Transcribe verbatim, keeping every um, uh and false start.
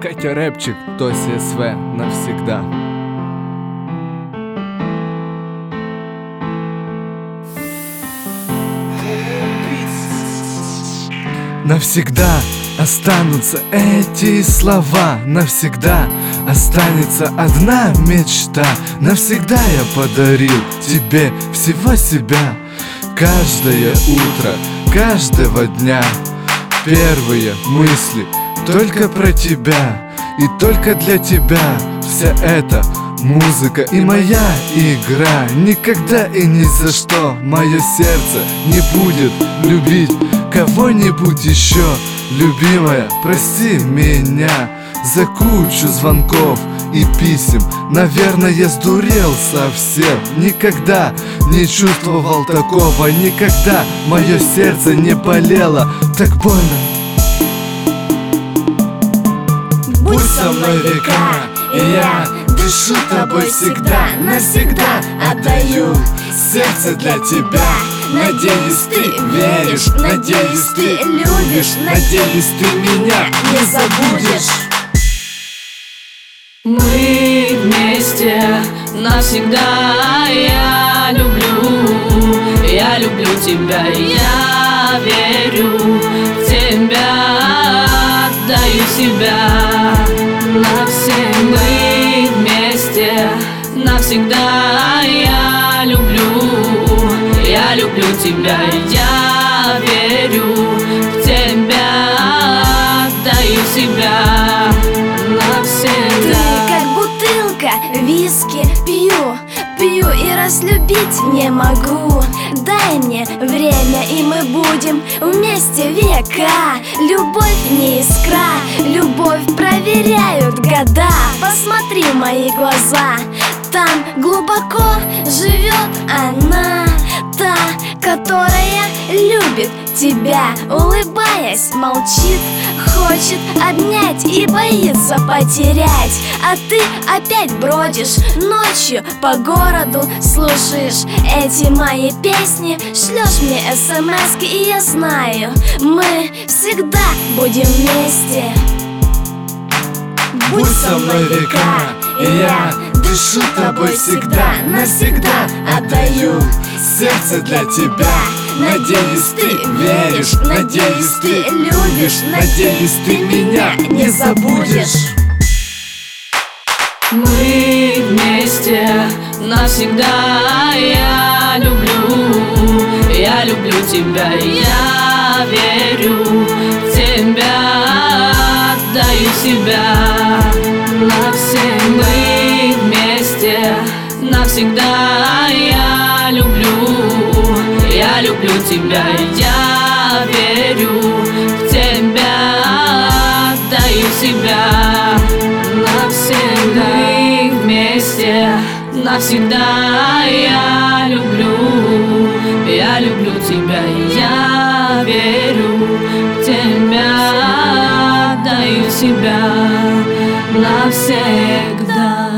Катя Рэпчик, Тося СВ навсегда. Навсегда останутся эти слова, навсегда останется одна мечта. Навсегда я подарил тебе всего себя. Каждое утро, каждого дня первые мысли только про тебя и только для тебя. Вся эта музыка и моя игра. Никогда и ни за что мое сердце не будет любить кого-нибудь еще. Любимая, прости меня за кучу звонков и писем. Наверное, я сдурел совсем. Никогда не чувствовал такого. Никогда мое сердце не болело так больно. Будь со мной века, и я дышу тобой всегда. Навсегда отдаю сердце для тебя. Надеюсь, ты веришь, надеюсь, ты любишь, надеюсь, ты меня не забудешь. Мы вместе навсегда. Я люблю, я люблю тебя. Я верю в тебя, отдаю себя навсегда. Мы вместе навсегда. Я люблю, я люблю тебя. Я верю в тебя, отдаю себя навсегда. Ты как бутылка виски, пью, пью и разлюбить не могу. Дай мне время, и мы будем вместе века. Любовь не искра, любовь проверяют года. Посмотри в мои глаза, там глубоко живет она, та, которая любит тебя. Улыбаясь, молчит, хочет обнять и боится потерять. А ты опять бродишь ночью по городу, слушаешь эти мои песни, шлешь мне смски, и я знаю, мы всегда будем вместе. Будь со мной века, и я дышу тобой всегда. Навсегда отдаю сердце для тебя. Надеюсь, ты веришь, надеюсь, ты любишь, надеюсь, ты меня не забудешь. Мы вместе навсегда. Я люблю, я люблю тебя. Я верю в тебя, отдаю себя навсегда. Мы вместе навсегда. Я люблю, я люблю тебя. Я верю в тебя, отдаю себя навсегда. Мы вместе навсегда. Я люблю, я люблю тебя. Я верю в тебя, отдаю себя навсегда.